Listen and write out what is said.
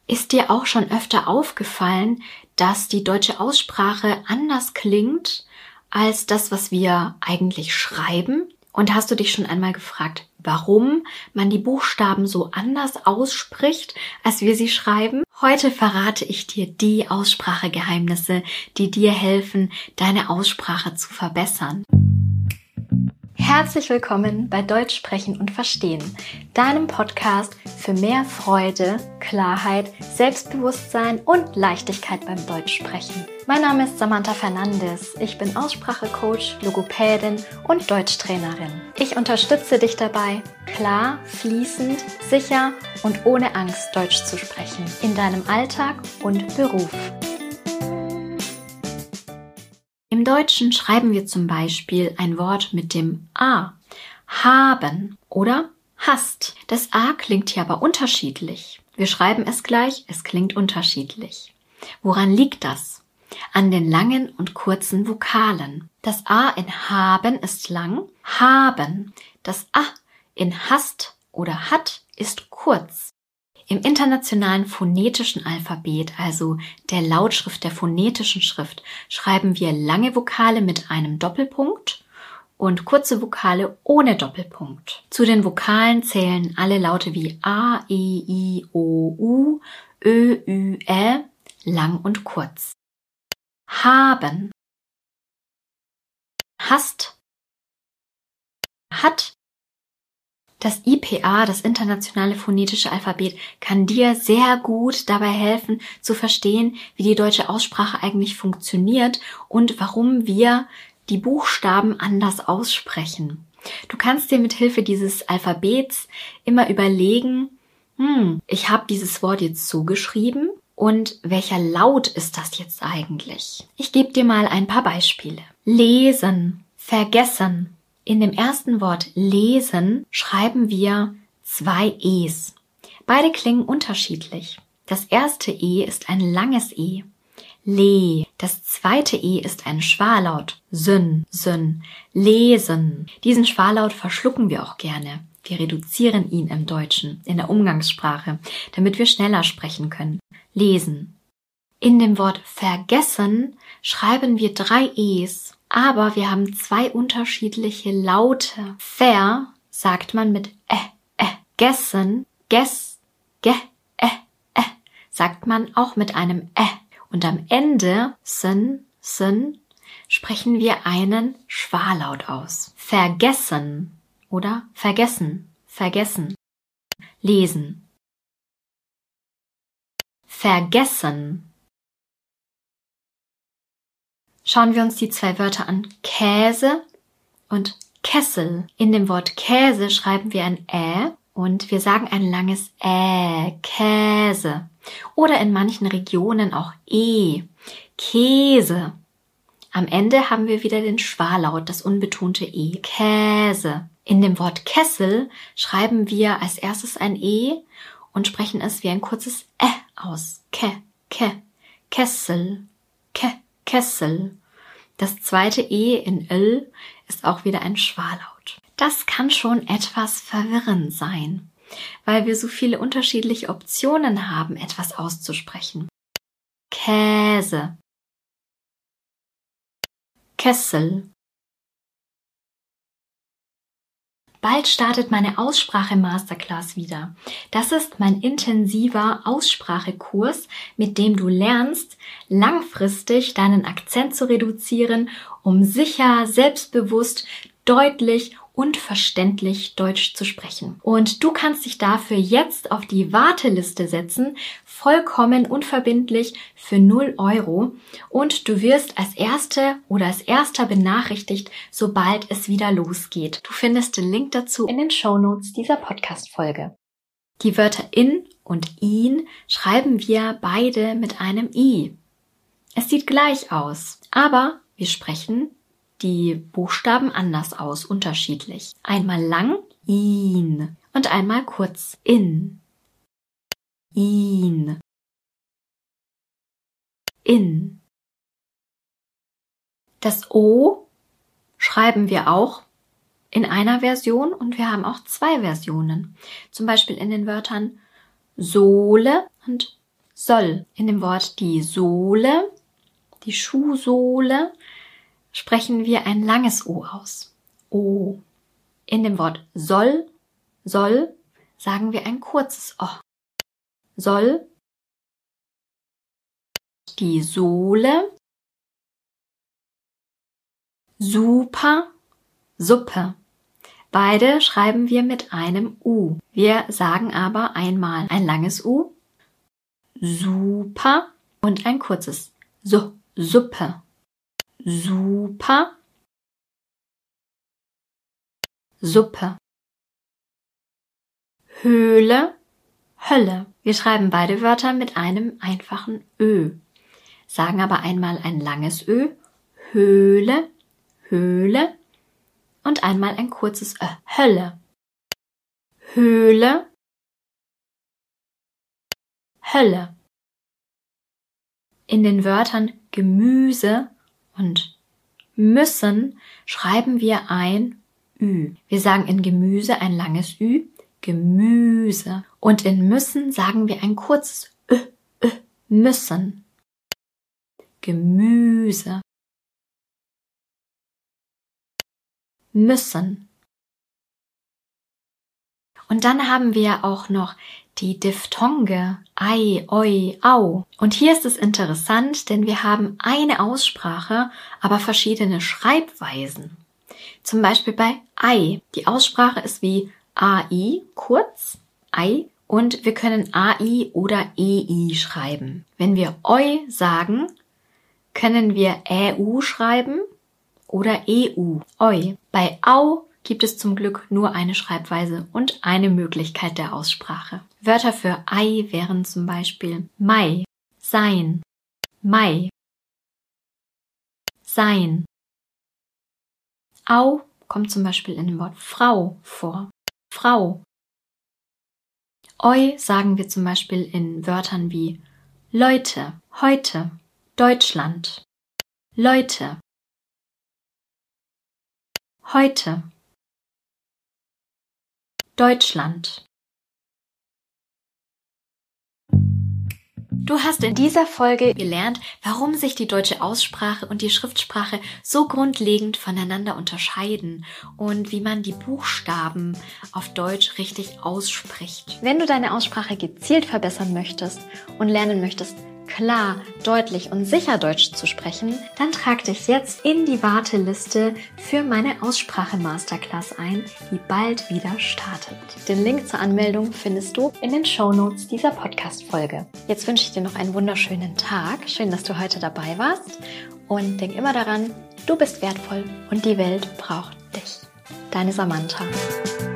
Ist dir auch schon öfter aufgefallen, dass die deutsche Aussprache anders klingt als das, was wir eigentlich schreiben? Und hast du dich schon einmal gefragt, warum man die Buchstaben so anders ausspricht, als wir sie schreiben? Heute verrate ich dir die Aussprachegeheimnisse, die dir helfen, deine Aussprache zu verbessern. Herzlich willkommen bei Deutsch sprechen und verstehen, deinem Podcast für mehr Freude, Klarheit, Selbstbewusstsein und Leichtigkeit beim Deutschsprechen. Mein Name ist Samantha Fernandes, ich bin Aussprachecoach, Logopädin und Deutschtrainerin. Ich unterstütze dich dabei, klar, fließend, sicher und ohne Angst Deutsch zu sprechen, in deinem Alltag und Beruf. Im Deutschen schreiben wir zum Beispiel ein Wort mit dem A, haben oder hast. Das A klingt hier aber unterschiedlich. Wir schreiben es gleich, es klingt unterschiedlich. Woran liegt das? An den langen und kurzen Vokalen. Das A in haben ist lang, haben. Das A in hast oder hat ist kurz. Im internationalen phonetischen Alphabet, also der Lautschrift der phonetischen Schrift, schreiben wir lange Vokale mit einem Doppelpunkt und kurze Vokale ohne Doppelpunkt. Zu den Vokalen zählen alle Laute wie A, E, I, O, U, Ö, Ü, Ä, lang und kurz. Haben, hast, hat. Das IPA, das internationale phonetische Alphabet, kann dir sehr gut dabei helfen, zu verstehen, wie die deutsche Aussprache eigentlich funktioniert und warum wir die Buchstaben anders aussprechen. Du kannst dir mit Hilfe dieses Alphabets immer überlegen, ich habe dieses Wort jetzt so geschrieben und welcher Laut ist das jetzt eigentlich? Ich gebe dir mal ein paar Beispiele. Lesen, vergessen. In dem ersten Wort lesen schreiben wir 2 E's. Beide klingen unterschiedlich. Das erste E ist ein langes E. Le. Das zweite E ist ein Schwallaut. Syn, syn. Lesen. Diesen Schwallaut verschlucken wir auch gerne. Wir reduzieren ihn im Deutschen, in der Umgangssprache, damit wir schneller sprechen können. Lesen. In dem Wort vergessen schreiben wir 3 E's. Aber wir haben 2 unterschiedliche Laute. Ver sagt man mit gessen, gess, sagt man auch mit einem Und am Ende, syn, sprechen wir einen Schwallaut aus. Vergessen oder vergessen, vergessen. Lesen. Vergessen. Schauen wir uns die 2 Wörter an. Käse und Kessel. In dem Wort Käse schreiben wir ein und wir sagen ein langes Käse. Oder in manchen Regionen auch Käse. Am Ende haben wir wieder den Schwallaut, das unbetonte E. Käse. In dem Wort Kessel schreiben wir als erstes ein E und sprechen es wie ein kurzes aus. Kessel. Kessel. Das zweite E in L ist auch wieder ein Schwallaut. Das kann schon etwas verwirrend sein, weil wir so viele unterschiedliche Optionen haben, etwas auszusprechen. Käse. Kessel. Bald startet meine Aussprache-Masterclass wieder. Das ist mein intensiver Aussprachekurs, mit dem du lernst, langfristig deinen Akzent zu reduzieren, um sicher, selbstbewusst, deutlich und verständlich Deutsch zu sprechen. Und du kannst dich dafür jetzt auf die Warteliste setzen, vollkommen unverbindlich für 0 € und du wirst als Erste oder als Erster benachrichtigt, sobald es wieder losgeht. Du findest den Link dazu in den Shownotes dieser Podcast-Folge. Die Wörter in und ihn schreiben wir beide mit einem I. Es sieht gleich aus, aber wir sprechen die Buchstaben anders aus, unterschiedlich. Einmal lang, ihn, und einmal kurz, in. Ihn. In. Das O schreiben wir auch in einer Version und wir haben auch 2 Versionen. Zum Beispiel in den Wörtern Sohle und soll. In dem Wort die Sohle, die Schuhsohle, sprechen wir ein langes O aus. O. In dem Wort soll, sagen wir ein kurzes O. Soll. Die Sohle. Super, Suppe. Beide schreiben wir mit einem U. Wir sagen aber einmal ein langes U, super und ein kurzes Suppe. Super, Suppe. Höhle, Hölle. Wir schreiben beide Wörter mit einem einfachen Ö, sagen aber einmal ein langes Ö, Höhle, Höhle und einmal ein kurzes Ö, Hölle. Höhle, Hölle. In den Wörtern Gemüse und müssen schreiben wir ein Ü. Wir sagen in Gemüse ein langes Ü, Gemüse. Und in müssen sagen wir ein kurzes Ö, müssen. Gemüse. Müssen. Und dann haben wir auch noch die Diphthonge Ei, Oi, Au. Und hier ist es interessant, denn wir haben eine Aussprache, aber verschiedene Schreibweisen. Zum Beispiel bei Ei. Die Aussprache ist wie AI, kurz, Ei. Und wir können AI oder EI schreiben. Wenn wir Oi sagen, können wir EU schreiben oder EU, Oi. Bei Au gibt es zum Glück nur eine Schreibweise und eine Möglichkeit der Aussprache. Wörter für Ei wären zum Beispiel Mai, sein, Mai, sein. Au kommt zum Beispiel in dem Wort Frau vor, Frau. Oi sagen wir zum Beispiel in Wörtern wie Leute, heute, Deutschland, Leute, heute, Deutschland. Du hast in dieser Folge gelernt, warum sich die deutsche Aussprache und die Schriftsprache so grundlegend voneinander unterscheiden und wie man die Buchstaben auf Deutsch richtig ausspricht. Wenn du deine Aussprache gezielt verbessern möchtest und lernen möchtest, klar, deutlich und sicher Deutsch zu sprechen, dann trag dich jetzt in die Warteliste für meine Aussprache-Masterclass ein, die bald wieder startet. Den Link zur Anmeldung findest du in den Shownotes dieser Podcast-Folge. Jetzt wünsche ich dir noch einen wunderschönen Tag. Schön, dass du heute dabei warst. Und denk immer daran, du bist wertvoll und die Welt braucht dich. Deine Samantha.